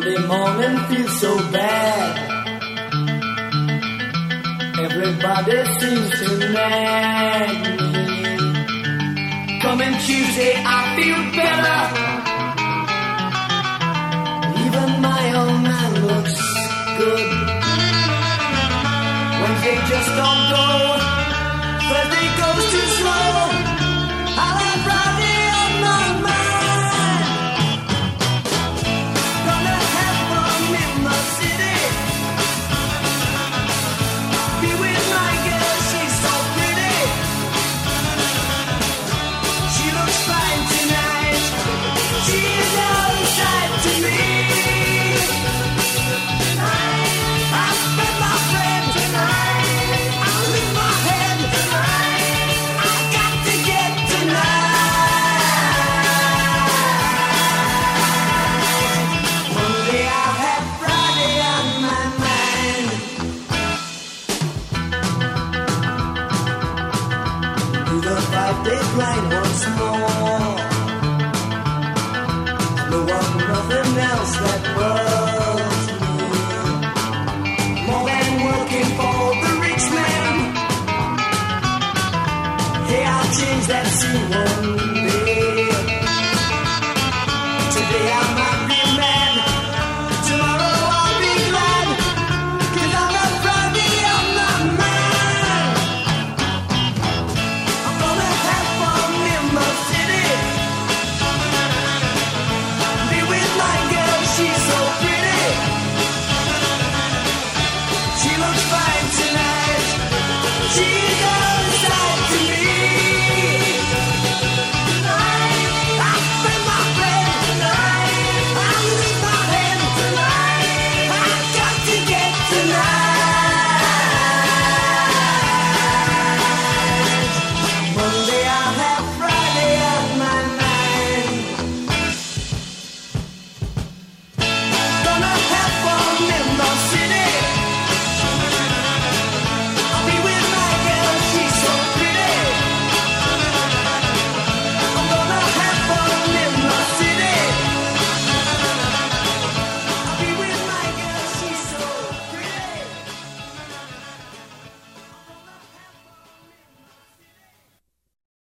Monday morning feels so bad. Everybody seems to nag me. Coming Tuesday I feel better. Even my old man looks good. Wednesday just don't go. Thursday goes too slow.